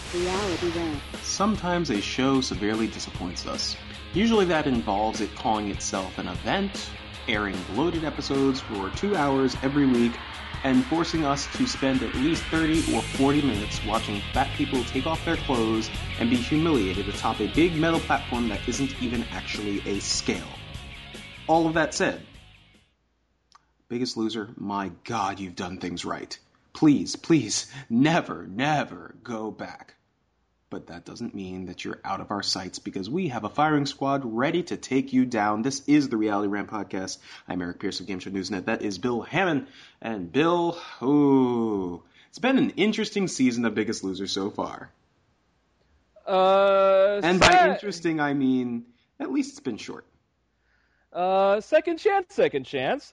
Reality Ramp. Sometimes a show severely disappoints us. Usually that involves it calling itself an event, airing bloated episodes for 2 hours every week, and forcing us to spend at least 30 or 40 minutes watching fat people take off their clothes and be humiliated atop a big metal platform that isn't even actually a scale. All of that said, Biggest Loser, my God, you've done things right. Please, please, never, never go back. But that doesn't mean that you're out of our sights, because we have a firing squad ready to take you down. This is the Reality Ramp Podcast. I'm Eric Pierce of Game Show Newsnet. That is Bill Hammond. And Bill, it's been an interesting season of Biggest Loser so far. And by interesting, I mean, at least it's been short. Second chance. Second chance.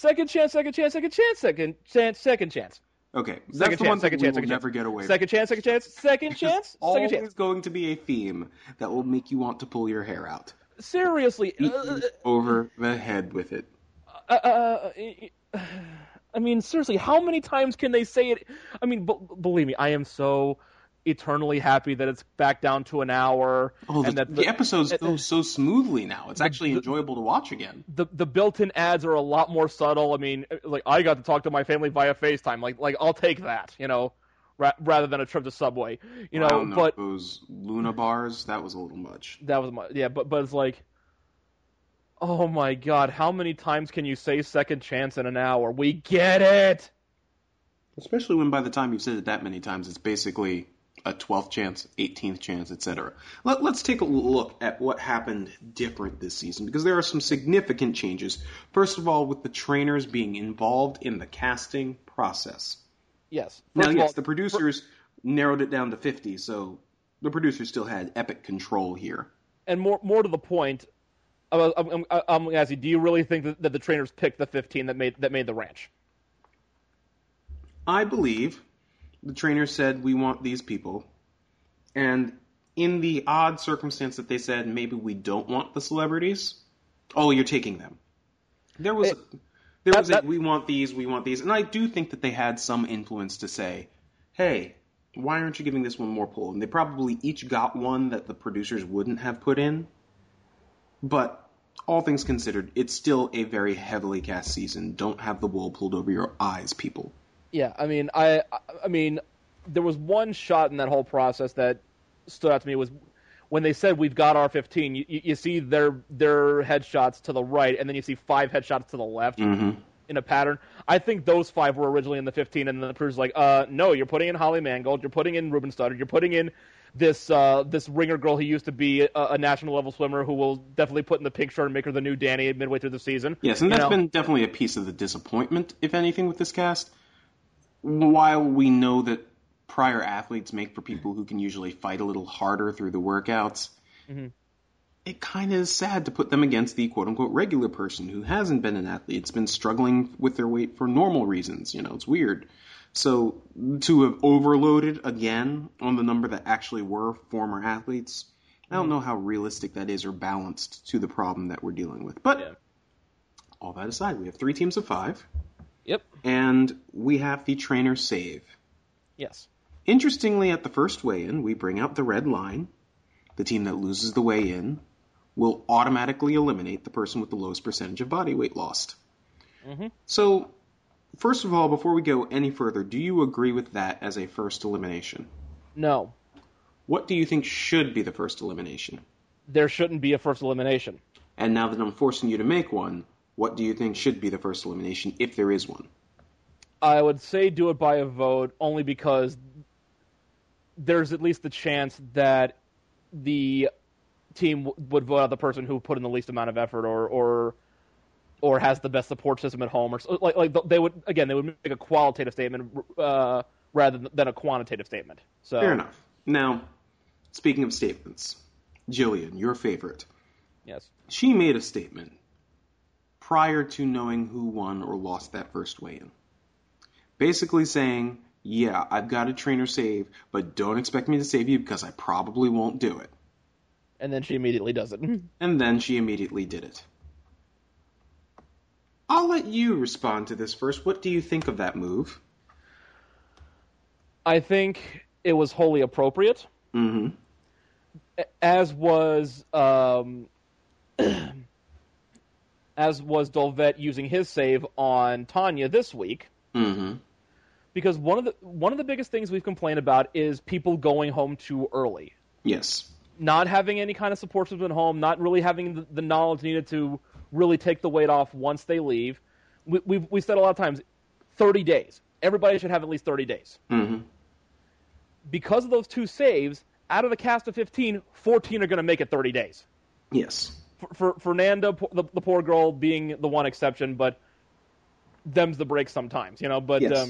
Okay, that's the one thing we will never get away with. Second chance. Always going to be a theme that will make you want to pull your hair out. Seriously. Over the head with it. I mean, seriously, how many times can they say it? I mean, believe me, I am so eternally happy that it's back down to an hour. Oh, and that the episodes go so smoothly now. It's actually enjoyable to watch again. The built-in ads are a lot more subtle. I mean, like, I got to talk to my family via FaceTime. Like I'll take that, rather than a trip to Subway. But those Luna bars, that was a little much. That was but it's like, oh my God, how many times can you say second chance in an hour? We get it. Especially when by the time you've said it that many times, it's basically a 12th chance, 18th chance, etc. Let's take a look at what happened different this season, because there are some significant changes. First of all, with the trainers being involved in the casting process. Yes. The producers narrowed it down to 50, so the producers still had epic control here. And more to the point, I'm asking, do you really think that the trainers picked the 15 that made the ranch? I believe the trainers said, we want these people. And in the odd circumstance that they said, maybe we don't want the celebrities, you're taking them. There was we want these. And I do think that they had some influence to say, hey, why aren't you giving this one more pull? And they probably each got one that the producers wouldn't have put in. But all things considered, it's still a very heavily cast season. Don't have the wool pulled over your eyes, people. Yeah, I mean, I mean, there was one shot in that whole process that stood out to me, was when they said we've got our 15. You see their headshots to the right, and then you see 5 headshots to the left in a pattern. I think those 5 were originally in the 15, and then the producer's like, no, you're putting in Holly Mangold, you're putting in Ruben Studdard, you're putting in this ringer girl who used to be a national level swimmer who will definitely put in the pink shirt and make her the new Danny midway through the season. Yes, and that's been definitely a piece of the disappointment, if anything, with this cast. While we know that prior athletes make for people who can usually fight a little harder through the workouts, it kind of is sad to put them against the quote-unquote regular person who hasn't been an athlete. It's been struggling with their weight for normal reasons. It's weird. So to have overloaded again on the number that actually were former athletes, I don't know how realistic that is or balanced to the problem that we're dealing with. But all that aside, we have 3 teams of 5. Yep. And we have the trainer save. Yes. Interestingly, at the first weigh-in, we bring out the red line. The team that loses the weigh-in will automatically eliminate the person with the lowest percentage of body weight lost. So, first of all, before we go any further, do you agree with that as a first elimination? No. What do you think should be the first elimination? There shouldn't be a first elimination. And now that I'm forcing you to make one, what do you think should be the first elimination, if there is one? I would say do it by a vote, only because there's at least the chance that the team would vote out the person who put in the least amount of effort or has the best support system at home, or like they would make a qualitative statement rather than a quantitative statement. So fair enough. Now, speaking of statements, Jillian, your favorite. Yes. She made a statement prior to knowing who won or lost that first weigh-in. Basically saying, yeah, I've got a trainer save, but don't expect me to save you because I probably won't do it. And then she immediately does it. And then she immediately did it. I'll let you respond to this first. What do you think of that move? I think it was wholly appropriate. Mm-hmm. As was Dolvet using his save on Tanya this week. Mm-hmm. Because one of the biggest things we've complained about is people going home too early. Yes. Not having any kind of support system at home, not really having the knowledge needed to really take the weight off once they leave. We've said a lot of times, 30 days. Everybody should have at least 30 days. Mm-hmm. Because of those 2 saves, out of the cast of 15, 14 are going to make it 30 days. Yes. For Fernanda, the poor girl being the one exception, but them's the break sometimes, you know. But yes.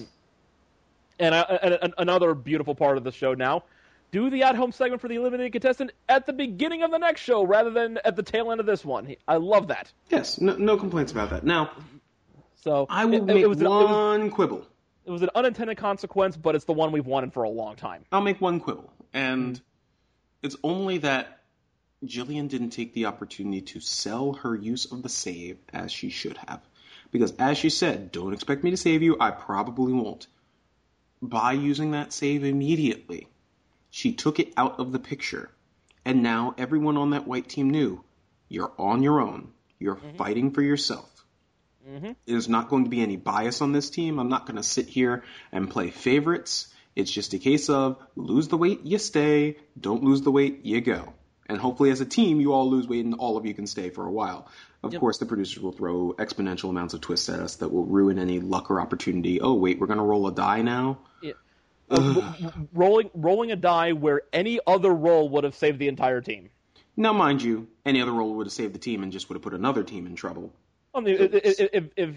And another beautiful part of the show now, do the at-home segment for the eliminated contestant at the beginning of the next show rather than at the tail end of this one. I love that. Yes, no complaints about that. Now, so I will make one quibble. It was an unintended consequence, but it's the one we've wanted for a long time. I'll make one quibble, and it's only that Jillian didn't take the opportunity to sell her use of the save as she should have. Because as she said, don't expect me to save you, I probably won't. By using that save immediately, she took it out of the picture. And now everyone on that white team knew, you're on your own. You're fighting for yourself. Mm-hmm. There's not going to be any bias on this team. I'm not going to sit here and play favorites. It's just a case of lose the weight, you stay. Don't lose the weight, you go. And hopefully as a team, you all lose weight and all of you can stay for a while. Of course, the producers will throw exponential amounts of twists at us that will ruin any luck or opportunity. Oh, wait, we're going to roll a die now? Yeah. Rolling a die where any other roll would have saved the entire team. Now, mind you, any other roll would have saved the team and just would have put another team in trouble. I mean, if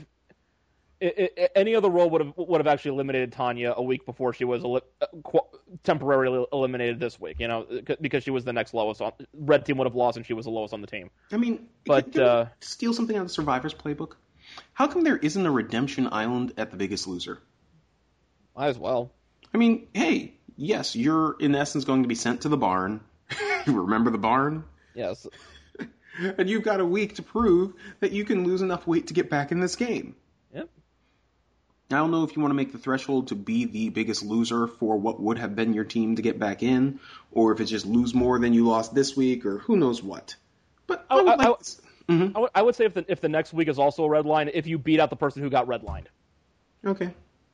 any other role would have actually eliminated Tanya a week before she was temporarily eliminated this week, you know, because she was the next lowest on. Red team would have lost and she was the lowest on the team. I mean, but can we steal something out of the Survivor's playbook? How come there isn't a redemption island at The Biggest Loser? Might as well. I mean, hey, yes, you're in essence going to be sent to the barn. You remember the barn? Yes. And you've got a week to prove that you can lose enough weight to get back in this game. Yep. I don't know if you want to make the threshold to be the biggest loser for what would have been your team to get back in, or if it's just lose more than you lost this week, or who knows what. But I would say if the next week is also a red line, if you beat out the person who got redlined. Okay.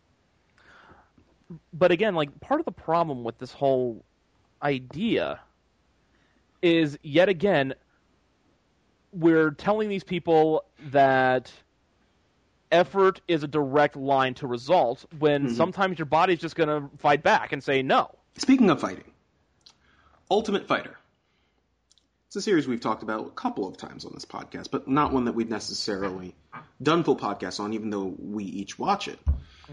But again, like, part of the problem with this whole idea is, yet again, we're telling these people that effort is a direct line to result when sometimes your body's just going to fight back and say no. Speaking of fighting, Ultimate Fighter. It's a series we've talked about a couple of times on this podcast, but not one that we've necessarily done full podcasts on, even though we each watch it.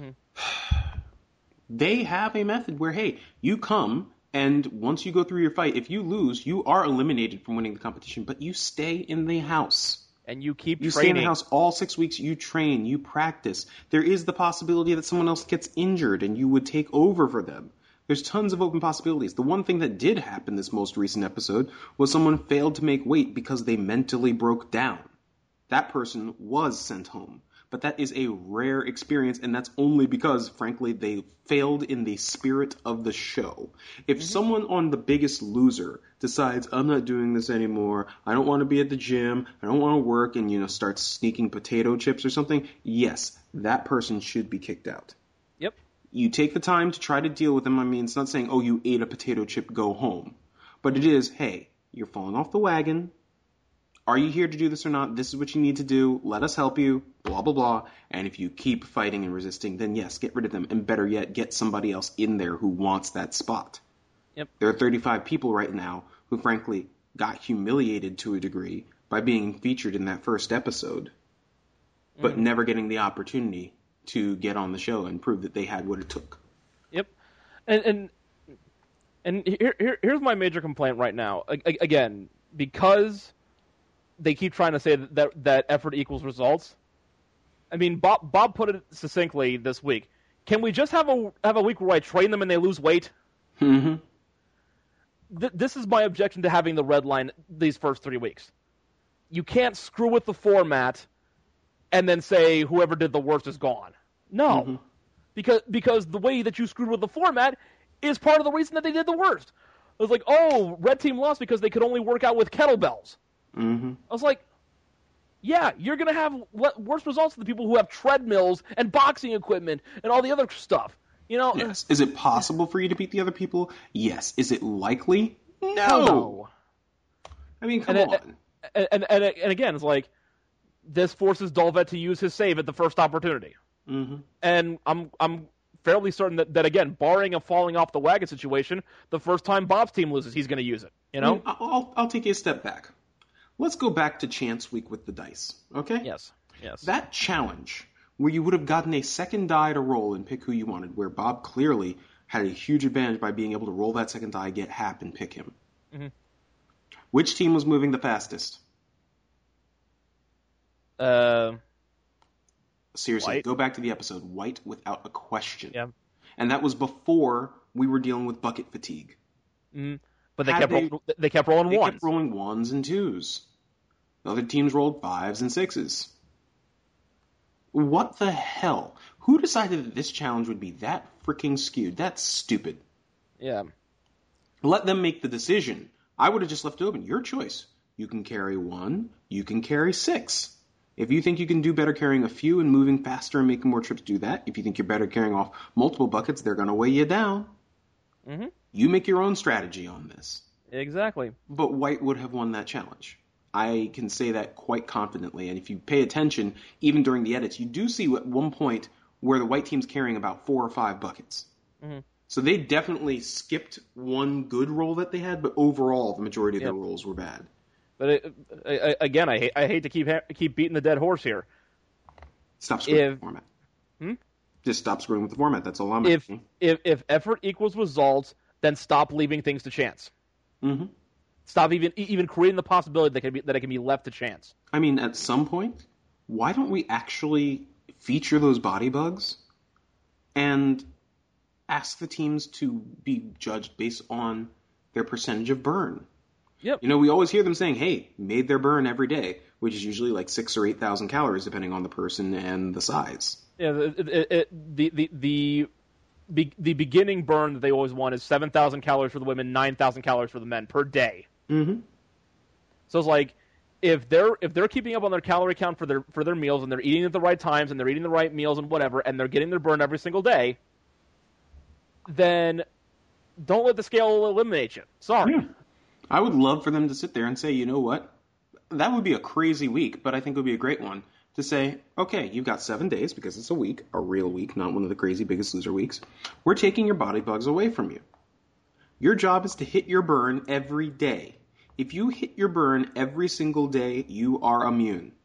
They have a method where, hey, you come, and once you go through your fight, if you lose, you are eliminated from winning the competition, but you stay in the house. And you keep training. You stay in the house all 6 weeks. You train. You practice. There is the possibility that someone else gets injured and you would take over for them. There's tons of open possibilities. The one thing that did happen this most recent episode was someone failed to make weight because they mentally broke down. That person was sent home. But that is a rare experience, and that's only because, frankly, they failed in the spirit of the show. If someone on The Biggest Loser decides, I'm not doing this anymore, I don't want to be at the gym, I don't want to work, and, starts sneaking potato chips or something, yes, that person should be kicked out. Yep. You take the time to try to deal with them. I mean, it's not saying, oh, you ate a potato chip, go home. But it is, hey, you're falling off the wagon. Are you here to do this or not? This is what you need to do. Let us help you. Blah, blah, blah. And if you keep fighting and resisting, then yes, get rid of them. And better yet, get somebody else in there who wants that spot. Yep. There are 35 people right now who, frankly, got humiliated to a degree by being featured in that first episode, but never getting the opportunity to get on the show and prove that they had what it took. Yep. And here's my major complaint right now. Again, because they keep trying to say that effort equals results. I mean, Bob put it succinctly this week. Can we just have a week where I train them and they lose weight? Mm-hmm. This is my objection to having the red line these first 3 weeks. You can't screw with the format and then say whoever did the worst is gone. No. Because the way that you screwed with the format is part of the reason that they did the worst. It was like, oh, red team lost because they could only work out with kettlebells. Mm-hmm. I was like, yeah, you're going to have worse results than the people who have treadmills and boxing equipment and all the other stuff. Yes. Is it possible for you to beat the other people? Yes. Is it likely? No. I mean, come on. And again, it's like, this forces Dolvet to use his save at the first opportunity. Mm-hmm. And I'm fairly certain that again, barring a falling off the wagon situation, the first time Bob's team loses, he's going to use it. I'll take you a step back. Let's go back to Chance Week with the dice, okay? Yes. That challenge where you would have gotten a second die to roll and pick who you wanted, where Bob clearly had a huge advantage by being able to roll that second die, get Hap, and pick him. Mm-hmm. Which team was moving the fastest? Seriously, White. Go back to the episode. White without a question. Yeah. And that was before we were dealing with bucket fatigue. Mm-hmm. But they kept rolling They ones. kept rolling ones and twos. The other teams rolled fives and sixes. What the hell? Who decided that this challenge would be that freaking skewed? That's stupid. Yeah. Let them make the decision. I would have just left it open. Your choice. You can carry one. You can carry six. If you think you can do better carrying a few and moving faster and making more trips, do that. If you think you're better carrying off multiple buckets, they're going to weigh you down. Mm-hmm. You make your own strategy on this. Exactly. But White would have won that challenge. I can say that quite confidently. And if you pay attention, even during the edits, you do see at one point where the White team's carrying about 4 or 5 buckets. Mm-hmm. So they definitely skipped one good roll that they had, but overall, the majority of their rolls were bad. But again, I hate to keep beating the dead horse here. Stop screwing with the format. Just stop screwing with the format. That's all I'm asking. If effort equals results, then stop leaving things to chance. Mm-hmm. Stop even creating the possibility that it can be left to chance. I mean, at some point, why don't we actually feature those body bugs and ask the teams to be judged based on their percentage of burn? Yep. We always hear them saying, hey, made their burn every day, which is usually like 6,000 or 8,000 calories, depending on the person and the size. Yeah, the beginning burn that they always want is 7,000 calories for the women, 9,000 calories for the men per day. Mm-hmm. So it's like, if they're keeping up on their calorie count for their meals and they're eating at the right times and they're eating the right meals and whatever, and they're getting their burn every single day, then don't let the scale eliminate you. Sorry. Yeah. I would love for them to sit there and say, you know what? That would be a crazy week, but I think it would be a great one to say, okay, you've got 7 days because it's a week, a real week, not one of the crazy Biggest Loser weeks. We're taking your body bugs away from you. Your job is to hit your burn every day. If you hit your burn every single day, you are immune.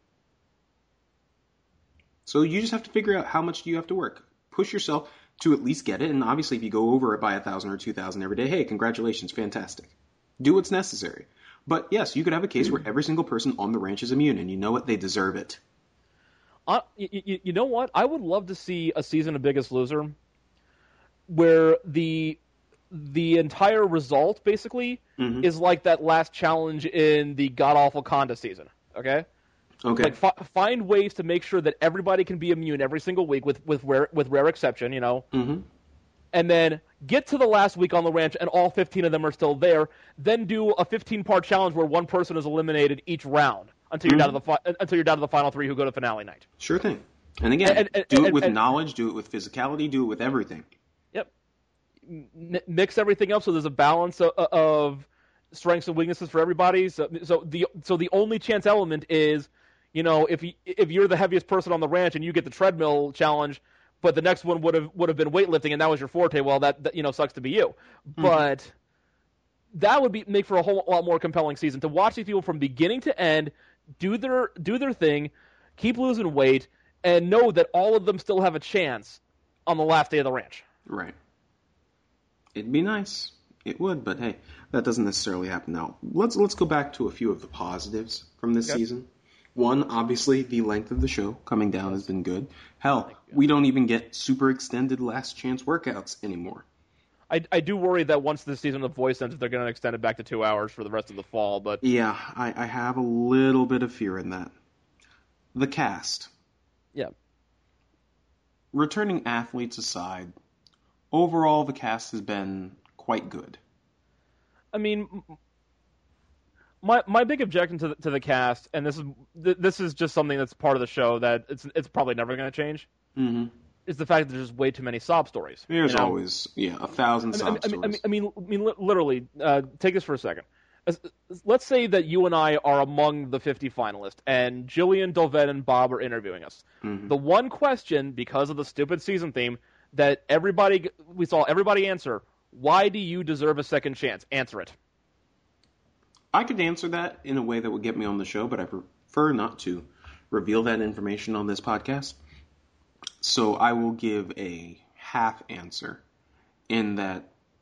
So you just have to figure out how much do you have to work. Push yourself to at least get it, and obviously if you go over it by 1,000 or 2,000 every day, hey, congratulations, fantastic. Do what's necessary. But yes, you could have a case where every single person on the ranch is immune, and you know what? They deserve it. You know what? I would love to see a season of Biggest Loser where the entire result, basically, is like that last challenge in the god-awful Conda season, okay? Okay. Like, find ways to make sure that everybody can be immune every single week with rare exception, Mm-hmm. And then get to the last week on the ranch and all 15 of them are still there, then do a 15-part challenge where one person is eliminated each round until you're down to the final 3 who go to finale night. Sure thing. And again, do it with knowledge, do it with physicality, do it with everything. Yep. Mix everything up so there's a balance of strengths and weaknesses for everybody. So the only chance element is, if you're the heaviest person on the ranch and you get the treadmill challenge, but the next one would have been weightlifting and that was your forte, well, that sucks to be you. Mm-hmm. But that would make for a whole lot more compelling season to watch these people from beginning to end do their thing, keep losing weight, and know that all of them still have a chance on the last day of the ranch. Right. It'd be nice. It would, but hey, that doesn't necessarily happen now. Let's go back to a few of the positives from this season. One, obviously, the length of the show coming down has been good. Hell, we don't even get super extended last chance workouts anymore. I do worry that once this season of Voice ends, they're going to extend it back to 2 hours for the rest of the fall. But yeah, I have a little bit of fear in that. The cast. Yeah. Returning athletes aside, overall the cast has been quite good. I mean, my big objection to the cast, and this is just something that's part of the show that it's probably never going to change, is the fact that there's just way too many sob stories. There's always 1,000 sob stories. I mean, literally, take this for a second. Let's say that you and I are among the 50 finalists, and Jillian, Dolvet, and Bob are interviewing us. The one question, because of the stupid season theme, that we saw everybody answer: why do you deserve a second chance? Answer it. I could answer that in a way that would get me on the show, but I prefer not to reveal that information on this podcast. So I will give a half answer in that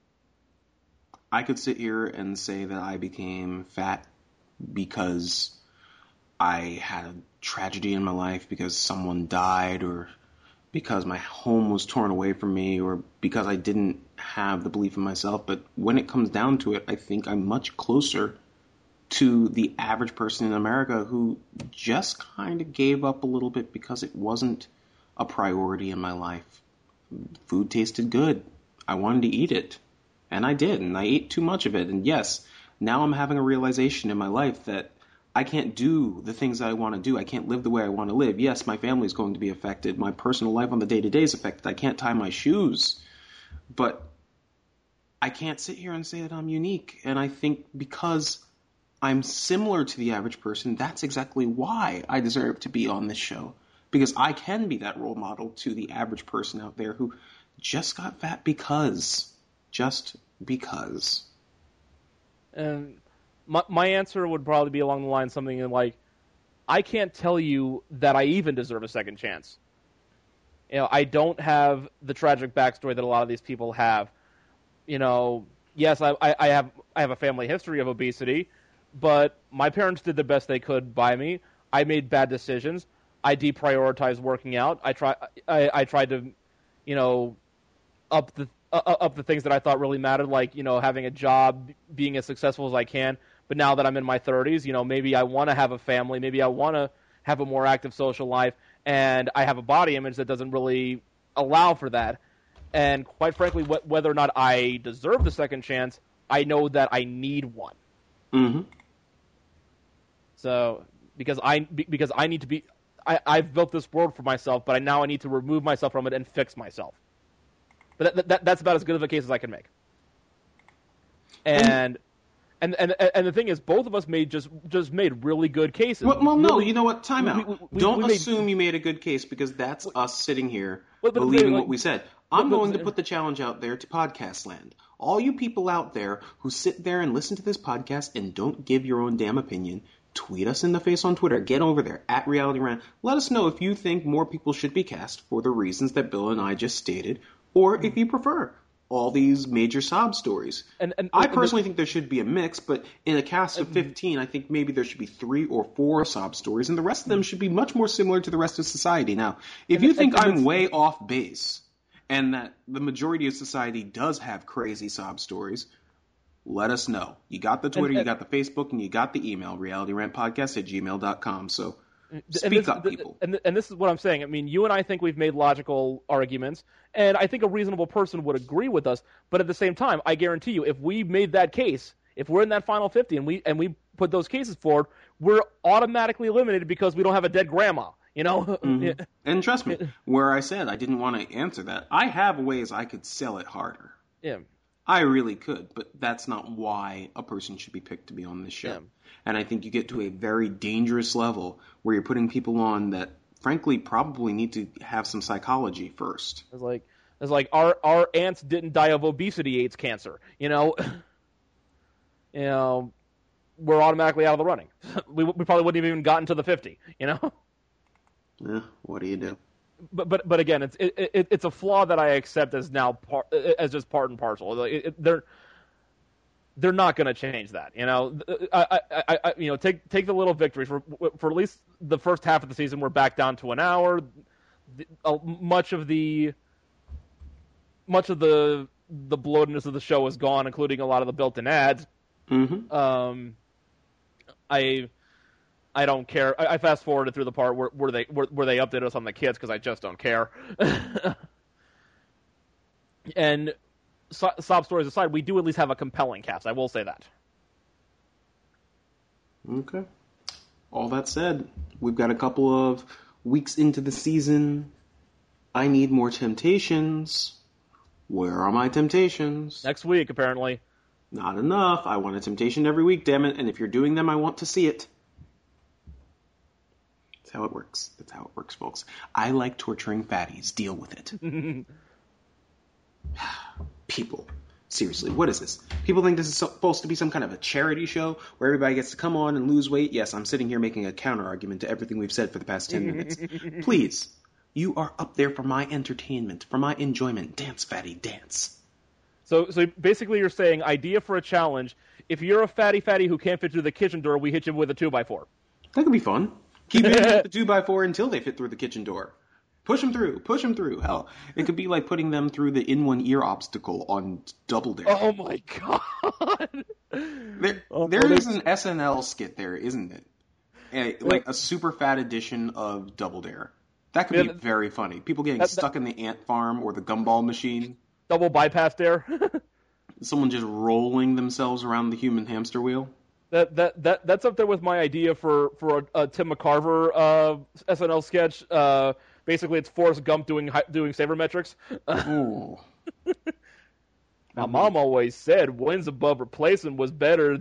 I could sit here and say that I became fat because I had a tragedy in my life, because someone died, or because my home was torn away from me, or because I didn't have the belief in myself. But when it comes down to it, I think I'm much closer to the average person in America who just kind of gave up a little bit because it wasn't a priority in my life. Food tasted good. I wanted to eat it. And I did, and I ate too much of it. And yes, now I'm having a realization in my life that I can't do the things that I want to do. I can't live the way I want to live. Yes, my family is going to be affected. My personal life on the day-to-day is affected. I can't tie my shoes. But I can't sit here and say that I'm unique. And I think because I'm similar to the average person, that's exactly why I deserve to be on this show. Because I can be that role model to the average person out there who just got fat because. Just because. And my answer would probably be along the line something like, I can't tell you that I even deserve a second chance. You know, I don't have the tragic backstory that a lot of these people have. You know, yes, I have a family history of obesity, but my parents did the best they could by me. I made bad decisions. I deprioritized working out. I tried to, you know, up the things that I thought really mattered, like, you know, having a job, being as successful as I can. But now that I'm in my 30s, you know, maybe I want to have a family, maybe I want to have a more active social life, and I have a body image that doesn't really allow for that. And quite frankly, whether or not I deserve the second chance, I know that I need one. Mm-hmm. So because I need to be, I've built this world for myself, but now I need to remove myself from it and fix myself. But that's about as good of a case as I can make. And the thing is, both of us just made really good cases. Well, no, you know what? Time out. Don't assume you made a good case, because that's us sitting here believing what we said. I'm going to put the challenge out there to podcast land. All you people out there who sit there and listen to this podcast and don't give your own damn opinion, tweet us in the face on Twitter. Get over there, at Reality Rant. Let us know if you think more people should be cast for the reasons that Bill and I just stated, or if you prefer all these major sob stories. And I personally think there should be a mix, but in a cast of 15, I think maybe there should be 3 or 4 sob stories, and the rest of them should be much more similar to the rest of society. Now, if you think I'm way off base, and that the majority of society does have crazy sob stories, let us know. You got the Twitter, you got the Facebook, and you got the email, realityrantpodcast@gmail.com. So speak up, people. And this is what I'm saying. I mean, you and I think we've made logical arguments, and I think a reasonable person would agree with us. But at the same time, I guarantee you, if we made that case, if we're in that final 50 and we put those cases forward, we're automatically eliminated because we don't have a dead grandma. You know? Mm-hmm. And trust me, where I said I didn't want to answer that, I have ways I could sell it harder. Yeah. I really could, but that's not why a person should be picked to be on this show. Yeah. And I think you get to a very dangerous level where you're putting people on that, frankly, probably need to have some psychology first. It's like our aunts didn't die of obesity, AIDS, cancer. You know, we're automatically out of the running. We probably wouldn't have even gotten to the 50. You know. What do you do? But again, it's a flaw that I accept as now as just part and parcel. They're not going to change that. You know, I take the little victories for at least the first half of the season. We're back down to an hour. Much of the bloatedness of the show is gone, including a lot of the built-in ads. Mm-hmm. I don't care. I fast forwarded through the part where they updated us on the kids because I just don't care. And sob stories aside, we do at least have a compelling cast. I will say that. Okay. All that said, we've got a couple of weeks into the season. I need more temptations. Where are my temptations? Next week, apparently. Not enough. I want a temptation every week, damn it. And if you're doing them, I want to see it. That's how it works. That's how it works, folks. I like torturing fatties. Deal with it. People. Seriously, what is this? People think this is supposed to be some kind of a charity show where everybody gets to come on and lose weight? Yes, I'm sitting here making a counter-argument to everything we've said for the past 10 minutes. Please, you are up there for my entertainment, for my enjoyment. Dance, fatty, dance. So basically you're saying, idea for a challenge, if you're a fatty who can't fit through the kitchen door, we hit you with a 2x4. That could be fun. Keep hitting the 2x4 until they fit through the kitchen door. Push them through. Hell, it could be like putting them through the in-one-ear obstacle on Double Dare. Oh my god! There is an SNL skit there, isn't it? Like a super fat edition of Double Dare. That could be very funny. People getting stuck in the ant farm or the gumball machine. Double bypass dare. Someone just rolling themselves around the human hamster wheel. That's up there with my idea for a Tim McCarver SNL sketch. Basically, it's Forrest Gump doing sabermetrics. Ooh. My mom always said wins above replacement was better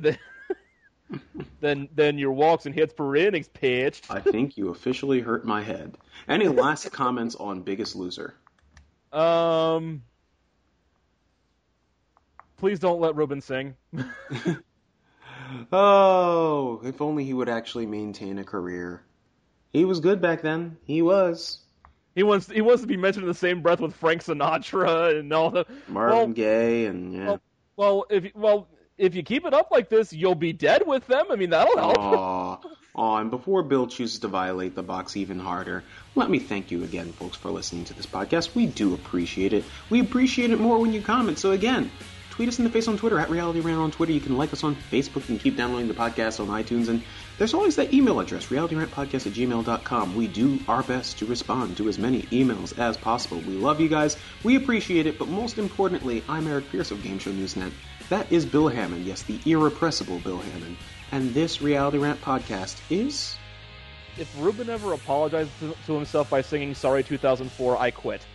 than your walks and hits per innings pitched. I think you officially hurt my head. Any last comments on Biggest Loser? Please don't let Ruben sing. Oh, if only he would actually maintain a career. He was good back then. He was. He wants to be mentioned in the same breath with Frank Sinatra and all the Marvin Gaye and yeah. Well, if you keep it up like this, you'll be dead with them. I mean, that'll help. And before Bill chooses to violate the box even harder, let me thank you again, folks, for listening to this podcast. We do appreciate it. We appreciate it more when you comment. So again, tweet us in the face on Twitter, @RealityRant on Twitter. You can like us on Facebook and keep downloading the podcast on iTunes. And there's always that email address, realityrantpodcast@gmail.com. We do our best to respond to as many emails as possible. We love you guys. We appreciate it. But most importantly, I'm Eric Pierce of Game Show Newsnet. That is Bill Hammond. Yes, the irrepressible Bill Hammond. And this Reality Rant podcast is... If Ruben ever apologizes to himself by singing Sorry 2004, I quit.